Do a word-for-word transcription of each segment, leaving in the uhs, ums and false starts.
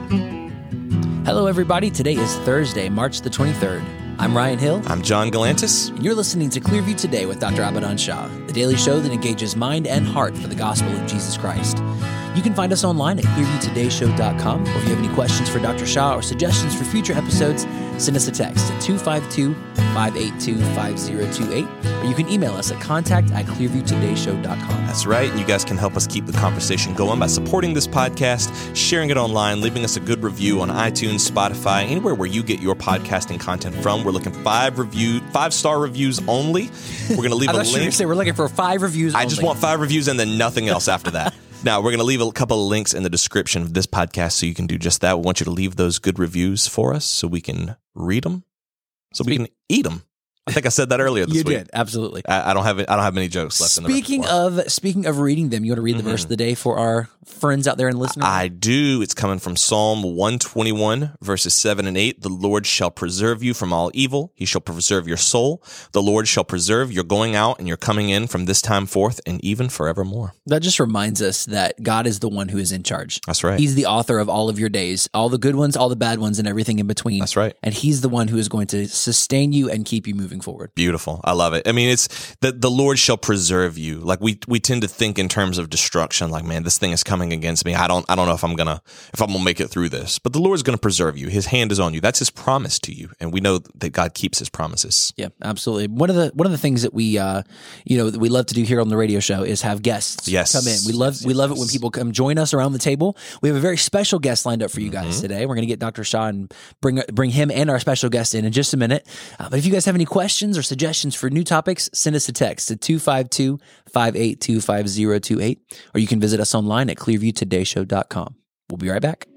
Hello, everybody. Today is Thursday, March the twenty-third. I'm Ryan Hill. I'm John Galantis. And you're listening to Clearview Today with Doctor Abadan Shah, the daily show that engages mind and heart for the gospel of Jesus Christ. You can find us online at clearview today show dot com, or if you have any questions for Doctor Shah or suggestions for future episodes, send us a text at two five two, five eight two, five zero two eight, or you can email us at contact at clearview today show dot com. That's right, and you guys can help us keep the conversation going by supporting this podcast, sharing it online, leaving us a good review on iTunes, Spotify, anywhere where you get your podcasting content from. We're looking five review, five-star reviews only. We're going to leave I a thought you were link. say we're looking for five reviews I only. just want five reviews and then nothing else after that. Now, we're going to leave a couple of links in the description of this podcast so you can do just that. We want you to leave those good reviews for us so we can read them, so we can eat them. I think I said that earlier this you week. You did, absolutely. I, I don't have I don't have many jokes left Speaking in the repertoire. of Speaking of reading them, you want to read the Mm-hmm. verse of the day for our friends out there and listeners? I do. It's coming from Psalm one twenty-one, verses seven and eight. The Lord shall preserve you from all evil. He shall preserve your soul. The Lord shall preserve your going out and your coming in from this time forth and even forevermore. That just reminds us that God is the one who is in charge. That's right. He's the author of all of your days, all the good ones, all the bad ones, and everything in between. That's right. And he's the one who is going to sustain you and keep you moving forward. Beautiful. I love it. I mean, it's that the Lord shall preserve you. Like we we tend to think in terms of destruction, like, man, this thing is coming against me. I don't I don't know if I'm gonna if I'm gonna make it through this. But the Lord's gonna preserve you. His hand is on you. That's his promise to you. And we know that God keeps his promises. Yeah, absolutely. One of the one of the things that we uh you know that we love to do here on the radio show is have guests Yes. come in. We love Yes, we yes, love it yes. when people come join us around the table. We have a very special guest lined up for you guys Mm-hmm. today. We're going to get Doctor Shah and bring bring him and our special guest in in just a minute. Uh, but if you guys have any questions or suggestions for new topics, send us a text at two five two, five eight two, five zero two eight, or you can visit us online at clearview today show dot com. We'll be right back.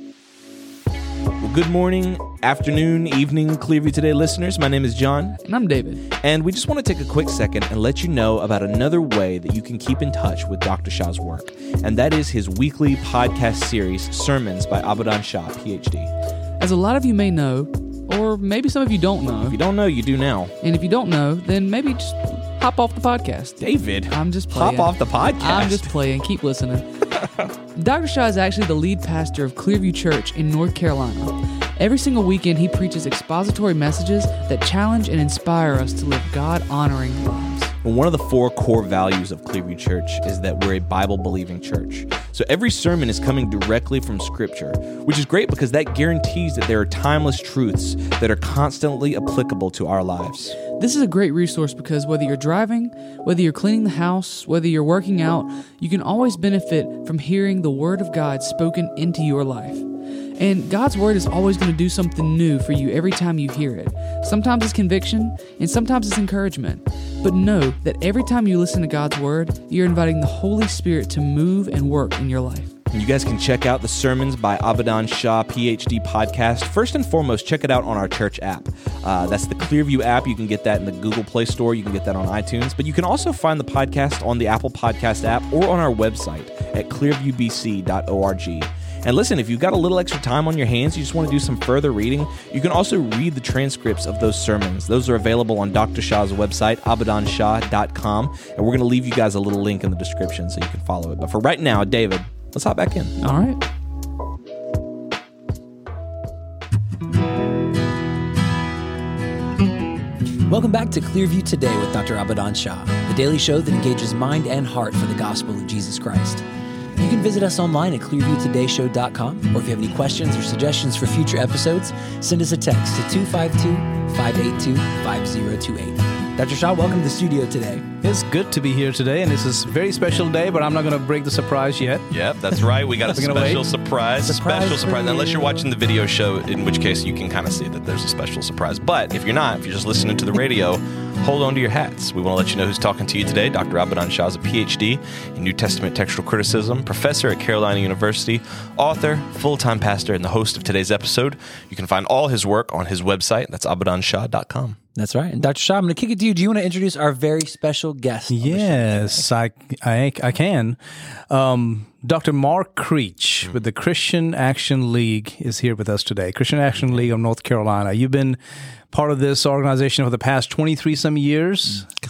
Well, good morning, afternoon, evening, Clearview Today listeners. My name is John. And I'm David. And we just want to take a quick second and let you know about another way that you can keep in touch with Doctor Shah's work. And that is his weekly podcast series, Sermons by Abadan Shah, P H D. As a lot of you may know, or maybe some of you don't know, If you don't know, you do now. and if you don't know, then maybe just hop off the podcast. David, I'm just hop playing. off the podcast. I'm just playing. Keep listening. Doctor Shah is actually the lead pastor of Clearview Church in North Carolina. Every single weekend, he preaches expository messages that challenge and inspire us to live God-honoring lives. Well, one of the four core values of Clearview Church is that we're a Bible-believing church. So every sermon is coming directly from Scripture, which is great because that guarantees that there are timeless truths that are constantly applicable to our lives. This is a great resource because whether you're driving, whether you're cleaning the house, whether you're working out, you can always benefit from hearing the Word of God spoken into your life. And God's Word is always going to do something new for you every time you hear it. Sometimes it's conviction, and sometimes it's encouragement. But know that every time you listen to God's Word, you're inviting the Holy Spirit to move and work in your life. And you guys can check out the Sermons by Abadan Shah, P H D podcast. First and foremost, check it out on our church app. Uh, that's the Clearview app. You can get that in the Google Play Store. You can get that on iTunes. But you can also find the podcast on the Apple Podcast app or on our website at clearview b c dot org. And listen, if you've got a little extra time on your hands, you just want to do some further reading, you can also read the transcripts of those sermons. Those are available on Doctor Shah's website, abadan shah dot com. And we're going to leave you guys a little link in the description so you can follow it. But for right now, David, let's hop back in. All right. Welcome back to Clearview Today with Doctor Abadan Shah, the daily show that engages mind and heart for the gospel of Jesus Christ. You can visit us online at clearview today show dot com, or if you have any questions or suggestions for future episodes, send us a text to two five two, five eight two, five zero two eight. Doctor Shah, welcome to the studio today. It's good to be here today, and this is a very special day, but I'm not going to break the surprise yet. Yep, that's right. We got a We're gonna special wait. surprise, Surprise special for surprise. you. Unless you're watching the video show, in which case you can kind of see that there's a special surprise. But if you're not, if you're just listening to the radio, hold on to your hats. We want to let you know who's talking to you today. Doctor Abadan Shah is a P H D in New Testament textual criticism, professor at Carolina University, author, full-time pastor, and the host of today's episode. You can find all his work on his website. That's abadan shah dot com. That's right. And Doctor Shah, I'm going to kick it to you. Do you want to introduce our very special guest? on the show? Yes, I, I, I can. Um, Doctor Mark Creech with the Christian Action League is here with us today. Christian Action League of North Carolina. You've been part of this organization for the past twenty-three some years.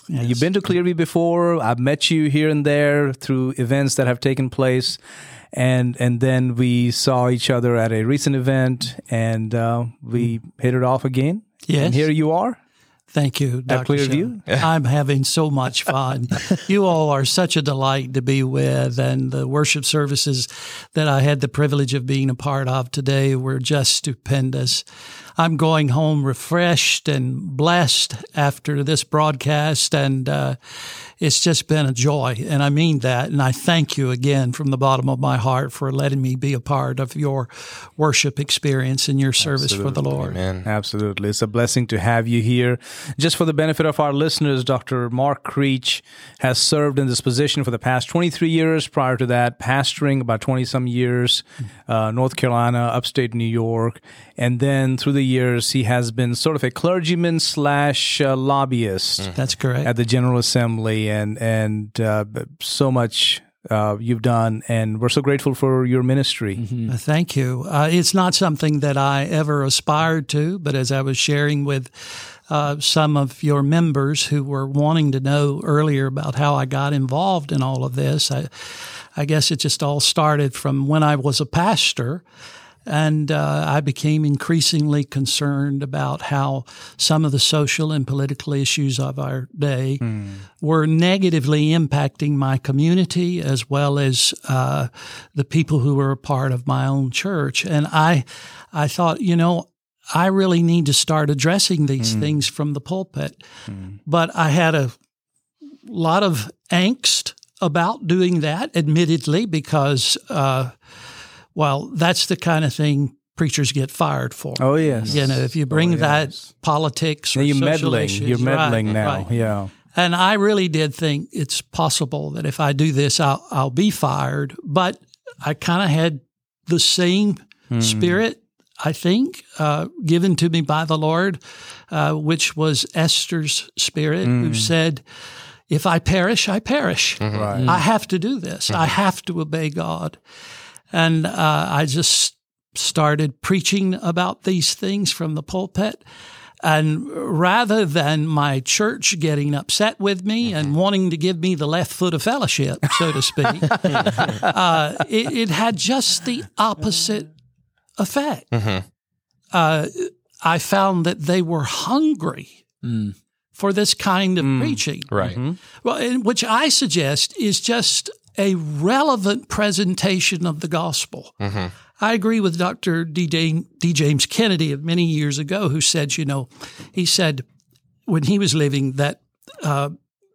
You've been to Clearview before. I've met you here and there through events that have taken place. And and then we saw each other at a recent event, and uh, we hit it off again. Yes. And here you are. Thank you, Doctor Clearview. I'm having so much fun. You all are such a delight to be with, and the worship services that I had the privilege of being a part of today were just stupendous. I'm going home refreshed and blessed after this broadcast, and uh, it's just been a joy, and I mean that. And I thank you again from the bottom of my heart for letting me be a part of your worship experience and your service Absolutely. for the Lord. Amen. Absolutely. It's a blessing to have you here. Just for the benefit of our listeners, Doctor Mark Creech has served in this position for the past twenty-three years. Prior to that, pastoring about twenty-some years, uh, North Carolina, upstate New York. And then through the years, he has been sort of a clergyman slash uh, lobbyist That's correct. at the General Assembly, and, and uh, so much uh, you've done. And we're so grateful for your ministry. Uh, Thank you. Uh, it's not something that I ever aspired to, but as I was sharing with uh, some of your members who were wanting to know earlier about how I got involved in all of this, I, I guess it just all started from when I was a pastor. And uh, I became increasingly concerned about how some of the social and political issues of our day mm. were negatively impacting my community as well as uh, the people who were a part of my own church. And I, I thought, you know, I really need to start addressing these mm. things from the pulpit. Mm. But I had a lot of angst about doing that, admittedly, because uh, Well, that's the kind of thing preachers get fired for. Oh, yes. You know, if you bring oh, yes. that politics or now you're social meddling. issues. You're meddling right, now, right. yeah. And I really did think it's possible that if I do this, I'll, I'll be fired. But I kind of had the same mm. spirit, I think, uh, given to me by the Lord, uh, which was Esther's spirit, mm. who said, if I perish, I perish. Mm-hmm. Right. I have to do this. Mm-hmm. I have to obey God. And uh, I just started preaching about these things from the pulpit. And rather than my church getting upset with me mm-hmm. and wanting to give me the left foot of fellowship, so to speak, uh, it, it had just the opposite effect. Mm-hmm. Uh, I found that they were hungry mm. for this kind of mm. preaching. Right. Mm-hmm. Well, and which I suggest is just a relevant presentation of the gospel. Mm-hmm. I agree with Doctor D. D. James Kennedy of many years ago, who said, you know, he said when he was living that uh,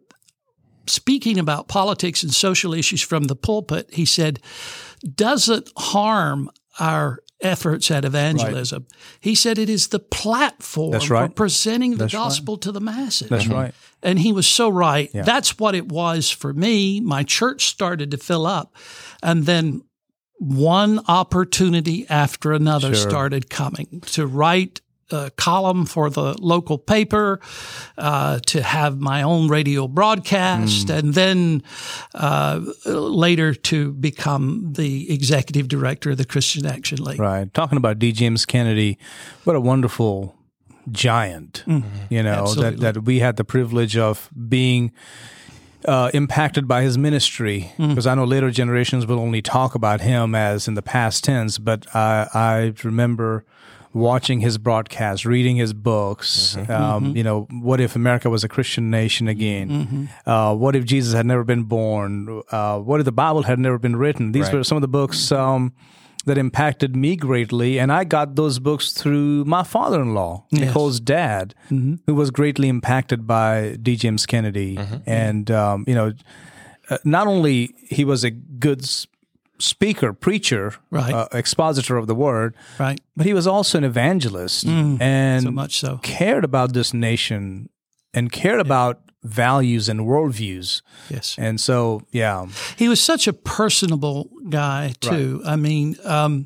speaking about politics and social issues from the pulpit, he said, doesn't harm our efforts at evangelism. Right. He said it is the platform That's right. for presenting the That's gospel right. to the masses. That's mm-hmm. right. And he was so right. Yeah. That's what it was for me. My church started to fill up. And then one opportunity after another sure. started coming to write a column for the local paper, uh, to have my own radio broadcast, mm. and then uh, later to become the executive director of the Christian Action League. Right. Talking about D. James Kennedy, what a wonderful giant, mm-hmm. you know, that, that we had the privilege of being uh, impacted by his ministry, because mm. I know later generations will only talk about him as in the past tense, but I, I remember watching his broadcasts, reading his books, mm-hmm. Um, mm-hmm. you know, what if America was a Christian nation again? Mm-hmm. Uh, what if Jesus had never been born? Uh, what if the Bible had never been written? These right. were some of the books um, that impacted me greatly, and I got those books through my father-in-law, yes. Nicole's dad, mm-hmm. who was greatly impacted by D. James Kennedy. Mm-hmm. And, um, you know, not only he was a good speaker, preacher, right. uh, expositor of the word, right. but he was also an evangelist mm, and so much so. cared about this nation and cared yeah. about values and worldviews. Yes. And so, yeah. He was such a personable guy, too. Right. I mean, um,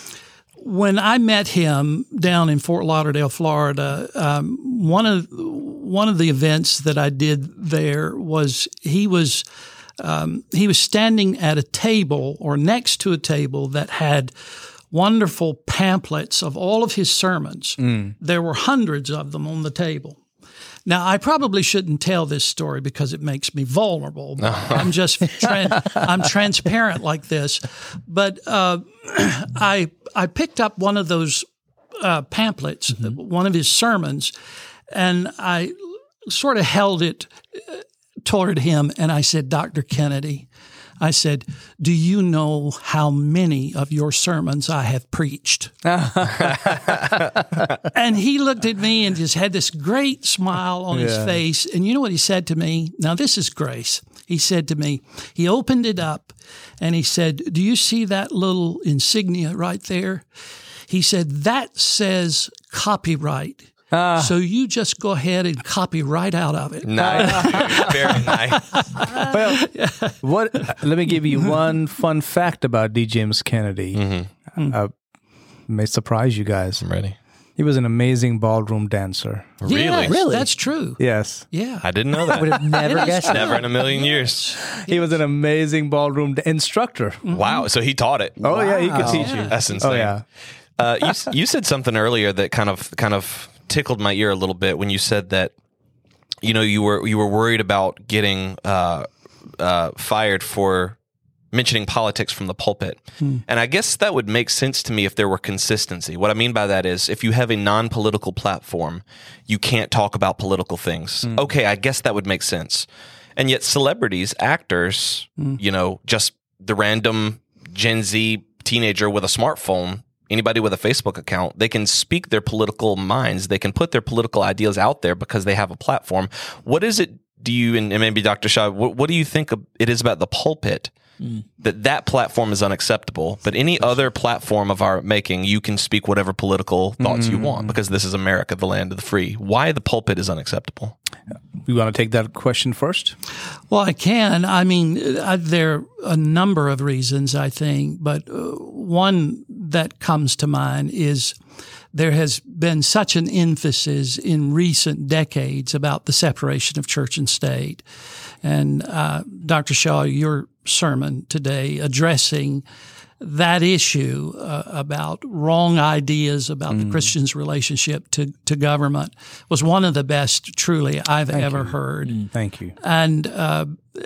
when I met him down in Fort Lauderdale, Florida, um, one of one of the events that I did there was he was Um, he was standing at a table or next to a table that had wonderful pamphlets of all of his sermons. Mm. There were hundreds of them on the table. Now, I probably shouldn't tell this story because it makes me vulnerable. I'm just tran- I'm transparent like this. But uh, I I picked up one of those uh, pamphlets, mm-hmm. one of his sermons, and I sort of held it toward him, and I said, Doctor Kennedy, I said, do you know how many of your sermons I have preached? And he looked at me and just had this great smile on yeah. his face. And you know what he said to me? Now, this is grace. He said to me, he opened it up and he said, do you see that little insignia right there? He said, that says copyright. Uh, so you just go ahead and copy right out of it. Nice. Very nice. Well, what? Let me give you one fun fact about D. James Kennedy. Mm-hmm. Uh, may surprise you guys. I'm ready. He was an amazing ballroom dancer. Really? Yes, really? That's true. Yes. Yeah. I didn't know that. Would have never guessed. Never in a million years. He was an amazing ballroom d- instructor. Mm-hmm. Wow. So he taught it. Oh, wow. yeah. He could teach yeah. you. That's insane. Oh, yeah. Uh, you, you said something earlier that kind of kind of tickled my ear a little bit when you said that, you know, you were you were worried about getting uh, uh, fired for mentioning politics from the pulpit. Hmm. And I guess that would make sense to me if there were consistency. What I mean by that is if you have a non-political platform, you can't talk about political things. Hmm. Okay, I guess that would make sense. And yet celebrities, actors, hmm. you know, just the random Gen Z teenager with a smartphone, anybody with a Facebook account, they can speak their political minds. They can put their political ideas out there because they have a platform. What is it, do you, and maybe Doctor Shaw, what, what do you think it is about the pulpit mm. that that platform is unacceptable, but any other platform of our making, you can speak whatever political thoughts mm. you want because this is America, the land of the free. Why the pulpit is unacceptable? You want to take that question first? Well, I can. I mean, uh, there are a number of reasons, I think, but uh, one that comes to mind is there has been such an emphasis in recent decades about the separation of church and state. And uh, Doctor Shaw, your sermon today addressing that issue uh, about wrong ideas about mm. the Christian's relationship to, to government was one of the best, truly, I've Thank ever you. heard. Mm. Thank you. And, uh,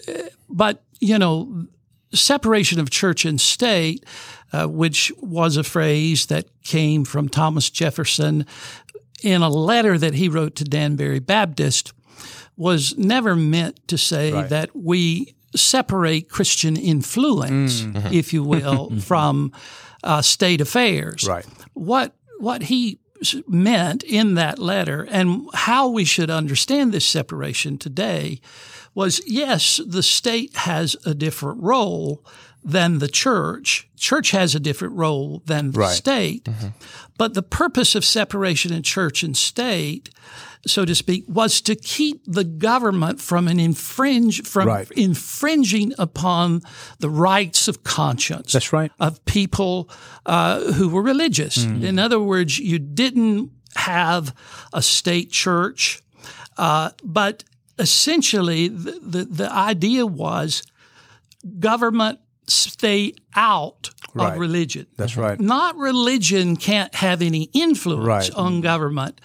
but, you know, separation of church and state, uh, which was a phrase that came from Thomas Jefferson in a letter that he wrote to Danbury Baptist, was never meant to say right. that we separate Christian influence, mm. if you will, from uh, state affairs. Right. What what he meant in that letter and how we should understand this separation today was, yes, the state has a different role than the church. Church has a different role than the right. state. Mm-hmm. But the purpose of separation in church and state, so to speak, was to keep the government from an infringe from right. infringing upon the rights of conscience. That's right. Of people uh, who were religious. Mm-hmm. In other words, you didn't have a state church, uh, but essentially the, the the idea was government stay out right. of religion. That's right. Not religion can't have any influence right. on government,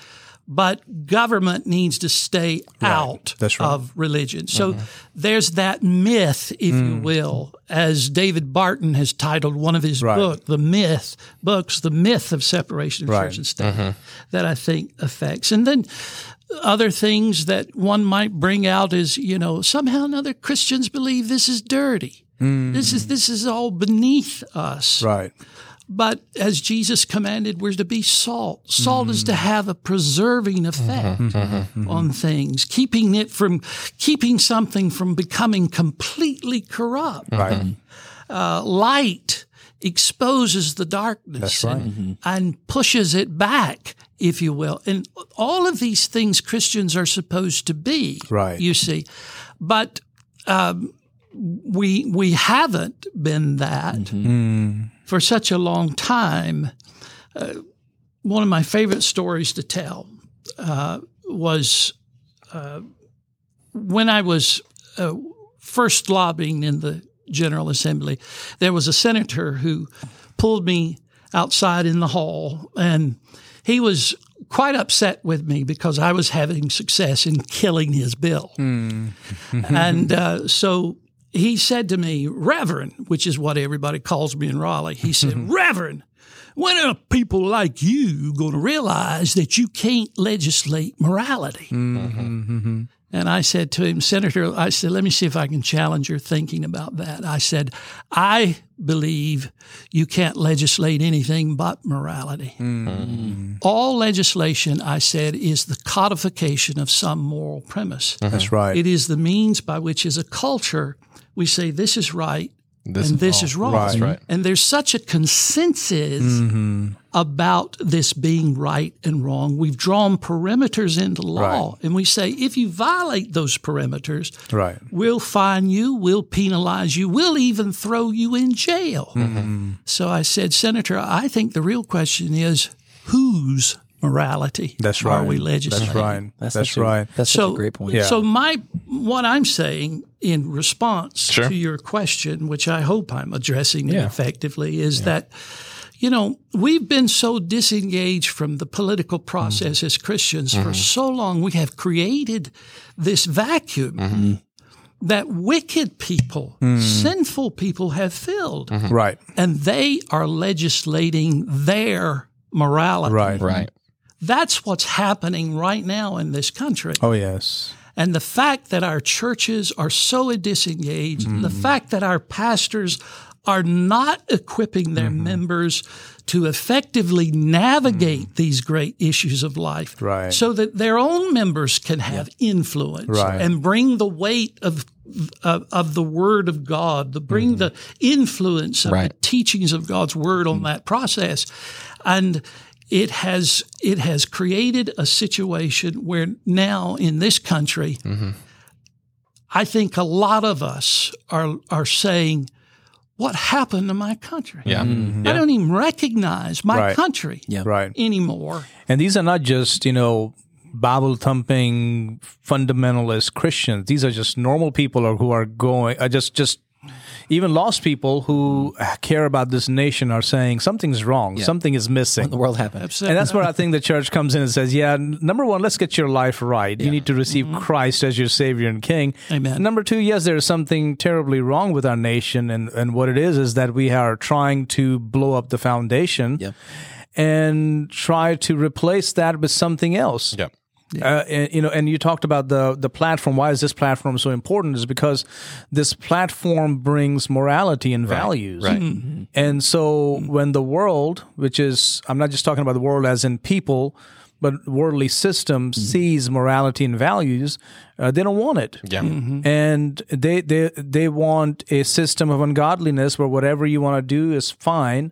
but government needs to stay right. out That's right. of religion. So mm-hmm. there's that myth, if mm. you will, as David Barton has titled one of his right. book, the myth books, the myth of separation of right. church and state, mm-hmm. that I think affects. And then other things that one might bring out is, you know, somehow or another Christians believe this is dirty. Mm. This is this is all beneath us. Right. But as Jesus commanded, we're to be salt. Salt mm. is to have a preserving effect mm-hmm, mm-hmm, on things, keeping it from keeping something from becoming completely corrupt. Right. Uh, light exposes the darkness That's right. and, mm-hmm. and pushes it back, if you will. And all of these things Christians are supposed to be, right. you see. But um, we we haven't been that mm-hmm. for such a long time. Uh, one of my favorite stories to tell uh, was uh, when I was uh, first lobbying in the General Assembly, there was a senator who pulled me outside in the hall, and he was quite upset with me because I was having success in killing his bill. Mm. And uh, so he said to me, Reverend, which is what everybody calls me in Raleigh, he said, Reverend, when are people like you going to realize that you can't legislate morality? Mm-hmm. And I said to him, Senator, I said, let me see if I can challenge your thinking about that. I said, I believe you can't legislate anything but morality. Mm. All legislation, I said, is the codification of some moral premise. That's right. It is the means by which, as a culture, we say this is right This and is this wrong. is wrong. Right. That's right. And there's such a consensus Mm-hmm. about this being right and wrong. We've drawn perimeters into law, Right. and we say if you violate those perimeters, Right. we'll fine you, we'll penalize you, we'll even throw you in jail. Mm-hmm. So I said, Senator, I think the real question is whose morality That's right. are we legislating? That's right. That's, such a- right. That's So, such a great point. Yeah. so my what I'm saying in response Sure. to your question, which I hope I'm addressing it Yeah. effectively, is that, you know, we've been so disengaged from the political process as Christians for so long. We have created this vacuum that wicked people, sinful people have filled, Right. and they are legislating their morality. Right. Right. That's what's happening right now in this country. Oh, yes. And the fact that our churches are so disengaged, the fact that our pastors are not equipping their members to effectively navigate these great issues of life Right. so that their own members can have influence Right. and bring the weight of of, of the Word of God, to bring the influence of Right. the teachings of God's Word on that process. And it has it has created a situation where now in this country, I think a lot of us are are saying, what happened to my country? Yeah. I don't even recognize my Right. country Right. anymore. And these are not just, you know, Bible thumping fundamentalist Christians. These are just normal people or who are going, uh, just, just even lost people who care about this nation are saying something's wrong, something is missing. What in the world happened? And that's where I think the church comes in and says, yeah, n- number one, let's get your life right. You need to receive Christ as your Savior and King. Amen. Number two, yes, there is something terribly wrong with our nation. And, and what it is is that we are trying to blow up the foundation Yeah. and try to replace that with something else. Yeah. Uh, and, you know, and you talked about the the platform. Why is this platform so important? Is because this platform brings morality and values. Right. And so when the world, which is, I'm not just talking about the world as in people, but worldly system sees morality and values, uh, they don't want it. Yeah. And they, they they want a system of ungodliness where whatever you want to do is fine.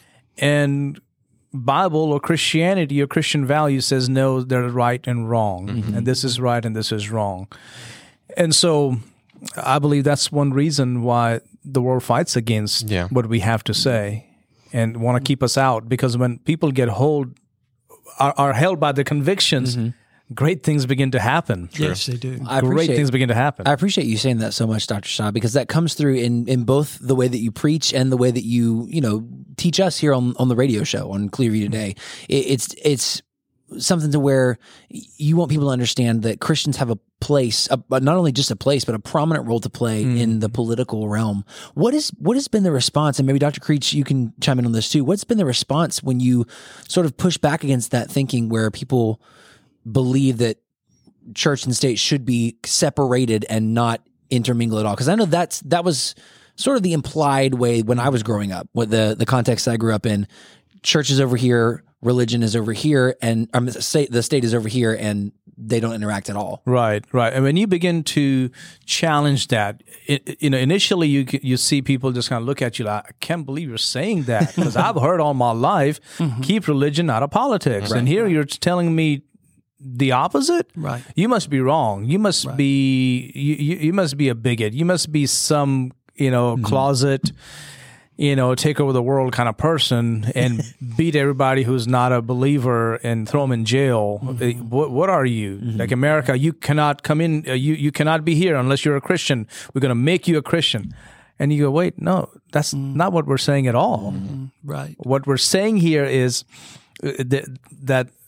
And Bible or Christianity or Christian value says no, they're right and wrong, and this is right and this is wrong. And so I believe that's one reason why the world fights against Yeah. what we have to say and want to keep us out, because when people get hold are, are held by their convictions, great things begin to happen. Yes, they do. I Great appreciate, things begin to happen. I appreciate you saying that so much, Doctor Shaw, because that comes through in, in both the way that you preach and the way that you, you know, teach us here on, on the radio show on Clearview Today. It, it's it's something to where you want people to understand that Christians have a place, a, not only just a place, but a prominent role to play Mm. in the political realm. What is what has been the response? And maybe Doctor Creech, you can chime in on this too. What's been the response when you sort of push back against that thinking, where people believe that church and state should be separated and not intermingle at all? Because I know that's that was sort of the implied way when I was growing up, with the the context I grew up in. Church is over here, religion is over here, and um, state, the state is over here, and they don't interact at all. Right, right. And when you begin to challenge that, it, you know, initially you you see people just kind of look at you like, I can't believe you're saying that, because I've heard all my life, keep religion out of politics. And here you're telling me the opposite? Right. You must be wrong. You must be you, you, you must be a bigot. You must be some, you know, closet, you know, take over the world kind of person and beat everybody who's not a believer and throw them in jail. Mm-hmm. What, what are you? Mm-hmm. Like America, you cannot come in, uh, you, you cannot be here unless you're a Christian. We're going to make you a Christian. And you go, wait, no, that's mm. not what we're saying at all. Mm-hmm. Right. What we're saying here is uh, that, that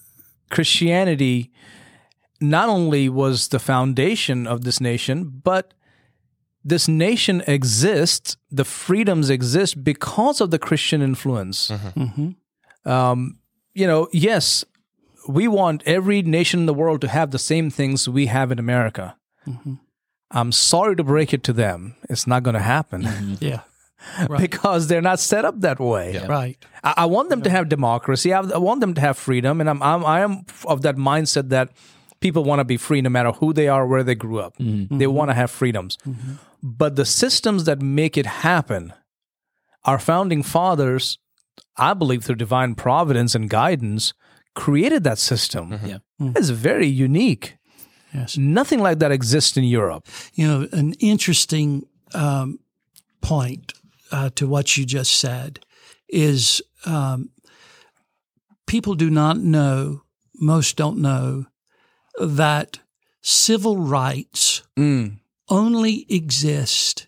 Christianity not only was the foundation of this nation, but this nation exists, the freedoms exist because of the Christian influence. Mm-hmm. Mm-hmm. Um, you know, yes, we want every nation in the world to have the same things we have in America. Mm-hmm. I'm sorry to break it to them. It's not going to happen. Mm-hmm. Yeah. Right. Because they're not set up that way. Yeah. Right. I, I want them to have democracy. I, I want them to have freedom, and I'm, I'm I am of that mindset that people want to be free no matter who they are, where they grew up. Mm-hmm. They want to have freedoms. Mm-hmm. But the systems that make it happen, our founding fathers, I believe through divine providence and guidance, created that system. Mm-hmm. Yeah. It's very unique. Yes. Nothing like that exists in Europe. You know, an interesting um, point uh, to what you just said is um, people do not know, most don't know, that civil rights Mm. only exist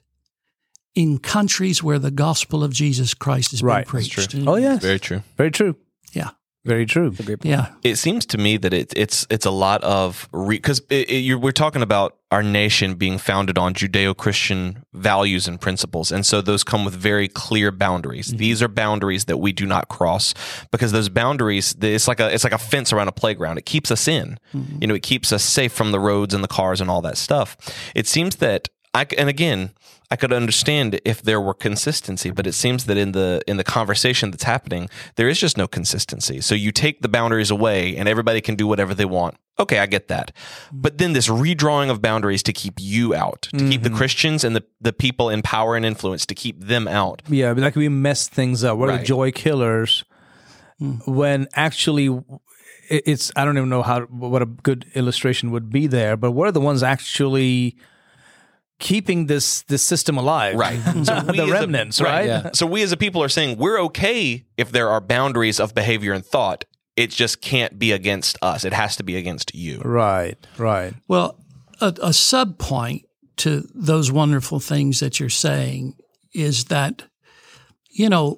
in countries where the gospel of Jesus Christ has Right, been that's preached. true. Oh, yes. Very true. Very true. Yeah. Very true. Yeah. It seems to me that it, it's it's a lot of because re- we're talking about our nation being founded on Judeo-Christian values and principles, and so those come with very clear boundaries. Mm-hmm. These are boundaries that we do not cross because those boundaries it's like a it's like a fence around a playground. It keeps us in, mm-hmm. you know, it keeps us safe from the roads and the cars and all that stuff. It seems that I and again. I could understand if there were consistency, but it seems that in the in the conversation that's happening, there is just no consistency. So you take the boundaries away and everybody can do whatever they want. Okay, I get that. But then this redrawing of boundaries to keep you out, to mm-hmm. keep the Christians and the, the people in power and influence, to keep them out. Yeah, like we mess things up. We're Right. the joy killers mm. when actually it's, I don't even know how what a good illustration would be there, but we're the ones actually keeping this this system alive, Right. So we the as a- remnants, right? Yeah. So we as a people are saying we're okay if there are boundaries of behavior and thought. It just can't be against us. It has to be against you. Right, right. Well, a, a sub point to those wonderful things that you're saying is that, you know,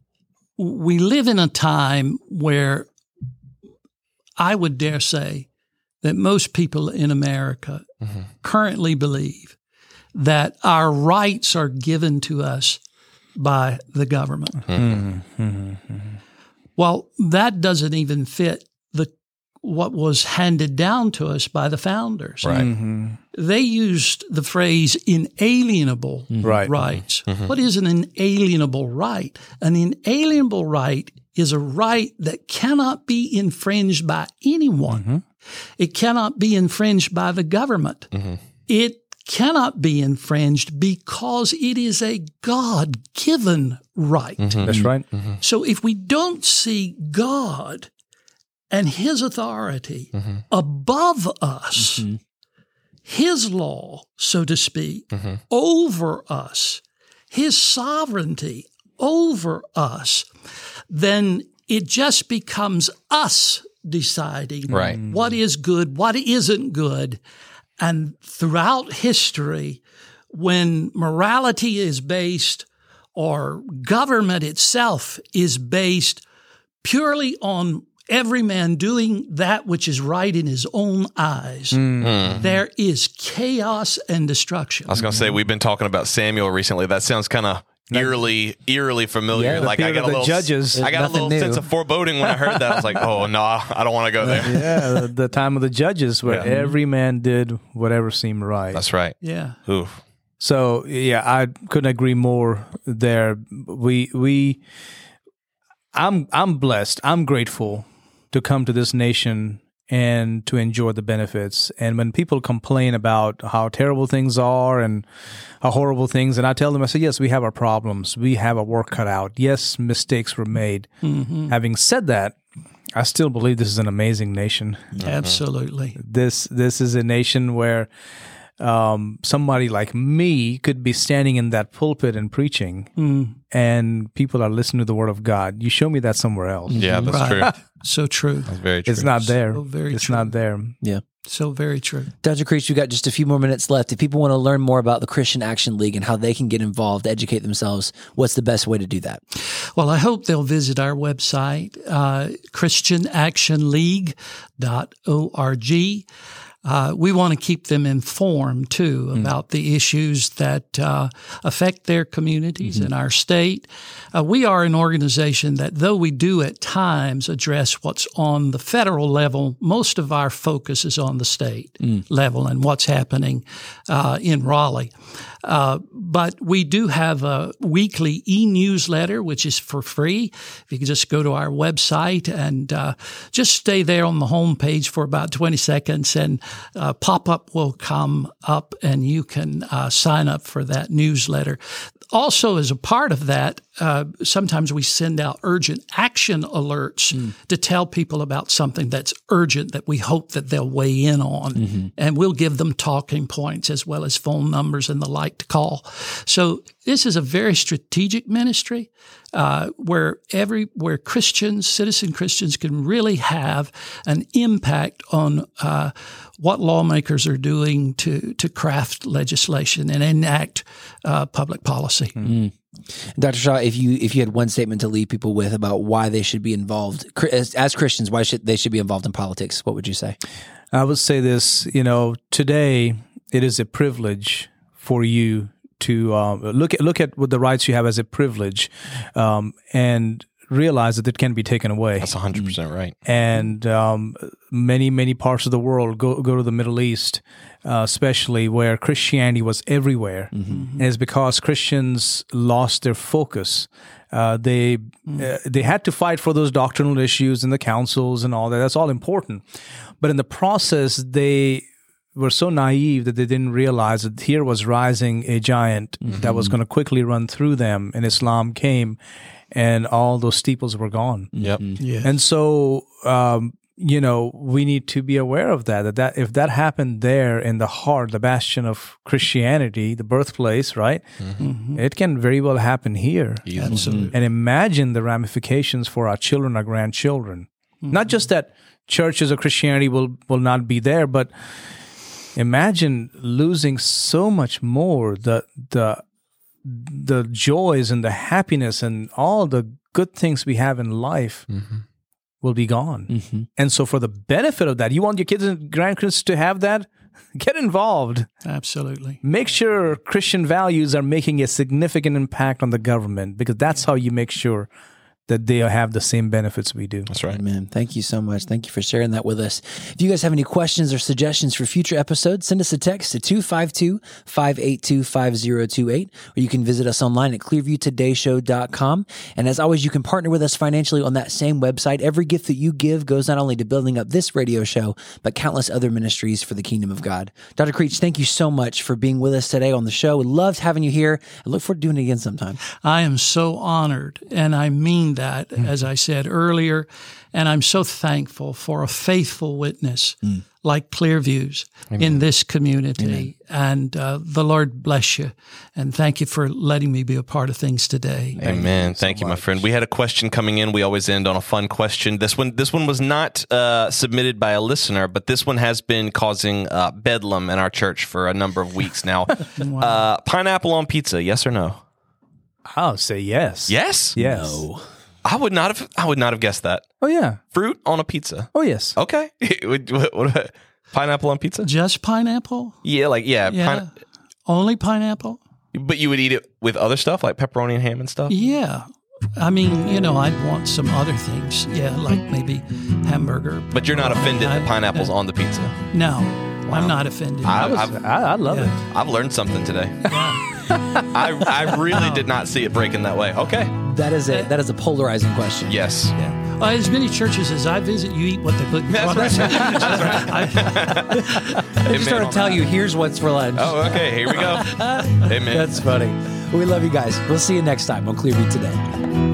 we live in a time where I would dare say that most people in America mm-hmm. currently believe that our rights are given to us by the government. Mm-hmm. Mm-hmm. Well, that doesn't even fit the what was handed down to us by the founders. Right. Mm-hmm. They used the phrase inalienable Mm-hmm. Right. rights. Mm-hmm. What is an inalienable right? An inalienable right is a right that cannot be infringed by anyone. Mm-hmm. It cannot be infringed by the government. Mm-hmm. It cannot be infringed because it is a God-given right. Mm-hmm. That's right. Mm-hmm. So if we don't see God and His authority Mm-hmm. above us, Mm-hmm. His law, so to speak, Mm-hmm. over us, His sovereignty over us, then it just becomes us deciding Right. what is good, what isn't good. And throughout history, when morality is based or government itself is based purely on every man doing that which is right in his own eyes, Mm. there is chaos and destruction. I was going to say, we've been talking about Samuel recently. That sounds kind of eerily, eerily familiar. Yeah, the like I period got of a the little, judges. I got a Nothing little new. sense of foreboding when I heard that. I was like, oh no, I don't want to go there. Yeah, the, the time of the judges where Yeah. every man did whatever seemed right. That's right. Yeah. Oof. So yeah, I couldn't agree more there. We we I'm I'm blessed. I'm grateful to come to this nation and to enjoy the benefits. And when people complain about how terrible things are and how horrible things, and I tell them, I say, yes, we have our problems. We have our work cut out. Yes, mistakes were made. Mm-hmm. Having said that, I still believe this is an amazing nation. Absolutely. This this is a nation where um, somebody like me could be standing in that pulpit and preaching, Mm. and people are listening to the Word of God. You show me that somewhere else. Yeah, that's Right. true. So true. That's very true. It's not there. So very it's true. not there. Yeah. So very true. Doctor Creech, we've got just a few more minutes left. If people want to learn more about the Christian Action League and how they can get involved, educate themselves, what's the best way to do that? Well, I hope they'll visit our website, uh, Christian Action League dot org. Uh, we want to keep them informed, too, mm. about the issues that uh, affect their communities mm-hmm. and our state. Uh, we are an organization that, though we do at times address what's on the federal level, most of our focus is on the state mm. level and what's happening uh, in Raleigh. Uh, but we do have a weekly e-newsletter, which is for free. If you can just go to our website and uh, just stay there on the home page for about twenty seconds, and a pop-up will come up and you can uh, sign up for that newsletter. Also, as a part of that, uh, sometimes we send out urgent action alerts mm. to tell people about something that's urgent that we hope that they'll weigh in on. Mm-hmm. And we'll give them talking points as well as phone numbers and the like to call. So this is a very strategic ministry uh, where every where Christians, citizen Christians, can really have an impact on uh, what lawmakers are doing to to craft legislation and enact uh, public policy. Mm-hmm. Doctor Shaw, if you if you had one statement to leave people with about why they should be involved as, as Christians, why should they should be involved in politics, what would you say? I would say this: you know, today it is a privilege for you to um, look at look at what the rights you have as a privilege, um, and realize that it can be taken away. That's one hundred percent right. And um, many, many parts of the world, go go to the Middle East, uh, especially where Christianity was everywhere. Mm-hmm. And it's because Christians lost their focus. Uh, they mm. uh, they had to fight for those doctrinal issues in the councils and all that. That's all important. But in the process, they were so naive that they didn't realize that here was rising a giant mm-hmm. that was going to quickly run through them, and Islam came, and all those steeples were gone. Yep. Mm-hmm. Yeah. And so, um, you know, we need to be aware of that, that, that if that happened there in the heart, the bastion of Christianity, the birthplace, right, mm-hmm. it can very well happen here. Absolutely. And imagine the ramifications for our children, our grandchildren. Mm-hmm. Not just that churches of Christianity will, will not be there, but imagine losing so much more, the the the joys and the happiness and all the good things we have in life mm-hmm. will be gone. Mm-hmm. And so for the benefit of that, you want your kids and grandkids to have that? Get involved. Absolutely. Make sure Christian values are making a significant impact on the government, because that's how you make sure that they have the same benefits we do. That's right. Amen. Thank you so much. Thank you for sharing that with us. If you guys have any questions or suggestions for future episodes, send us a text to two five two, five eight two, five zero two eight, or you can visit us online at clearview today show dot com. And as always, you can partner with us financially on that same website. Every gift that you give goes not only to building up this radio show, but countless other ministries for the kingdom of God. Doctor Creech, thank you so much for being with us today on the show. We loved having you here. I look forward to doing it again sometime. I am so honored, and I mean that, mm. as I said earlier, and I'm so thankful for a faithful witness mm. like Clearview's Amen. In this community. Amen. And uh, the Lord bless you, and thank you for letting me be a part of things today. Amen. Amen. Thank so you, much. My friend. We had a question coming in. We always end on a fun question. This one, this one was not uh, submitted by a listener, but this one has been causing uh, bedlam in our church for a number of weeks now. Wow. uh, pineapple on pizza, yes or no? I'll say yes. Yes? Yes. No. I would not have. I would not have guessed that. Oh yeah, fruit on a pizza. Oh yes. Okay. what, what, what, pineapple on pizza? Just pineapple? Yeah, like yeah. yeah. Pine- Only pineapple. But you would eat it with other stuff like pepperoni and ham and stuff. Yeah. I mean, you know, I'd want some other things. Yeah, like maybe hamburger. But you're not offended I, that pineapple's I, on the pizza? No, wow. I'm not offended. I, was, I've, I, I love yeah. it. I've learned something today. Yeah. I, I really did not see it breaking that way. Okay. That is a that is a polarizing question. Yes. Yeah. Well, as many churches as I visit, you eat what they put in front of you. That's right. They just start to tell you, here's what's for lunch. Oh, okay. Here we go. Amen. That's funny. We love you guys. We'll see you next time on Clearview Today.